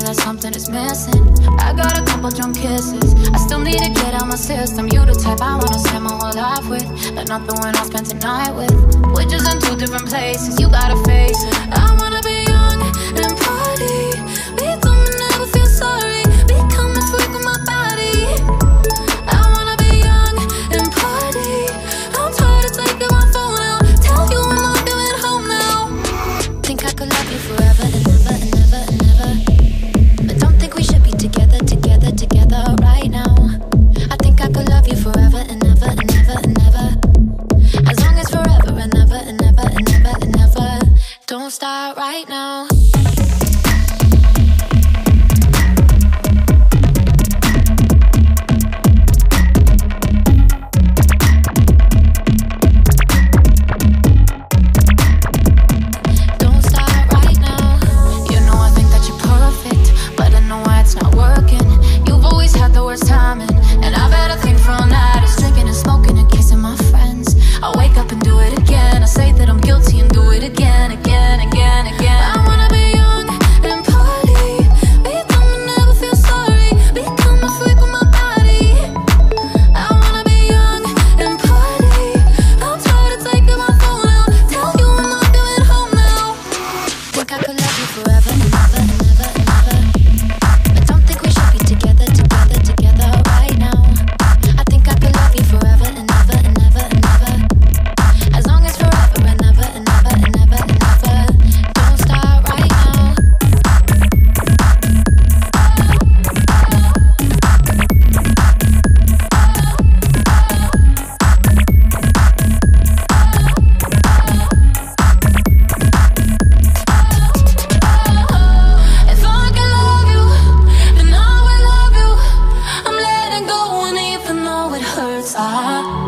that something is missing. I got a couple drunk kisses, I still need to get out my system. You the type I wanna spend my whole life with, but not the one I'll spend tonight with. We're just in two different places, you gotta face it. I wanna be young and party, become and never feel sorry, become a freak with my body. I wanna be young and party, I'm tired of taking my phone out, tell you I'm not coming home now. Think I could love you forever and never and never and never, but don't think we should be together, together, together right now. I think I could love you forever and never and never and never, as long as forever and never and never and never and never. Don't start right now. Timing, and I've had a thing for all night. It's drinking and smoking and kissing my friends. I wake up and do it again. I say that I'm guilty and do it again, again, again, again. I wanna be young and party, become and never feel sorry, become a freak with my body. I wanna be young and party, I'm tired of taking my phone out, tell you I'm not coming home now. Think I could love you forever and never and never and never, but don't think we should be together, together, together right now. I think I could love you forever and never and never and never, as long as forever and never and never and never and never. Don't start right now. If I can love you, then I will love you. I'm letting go, and even though it hurts,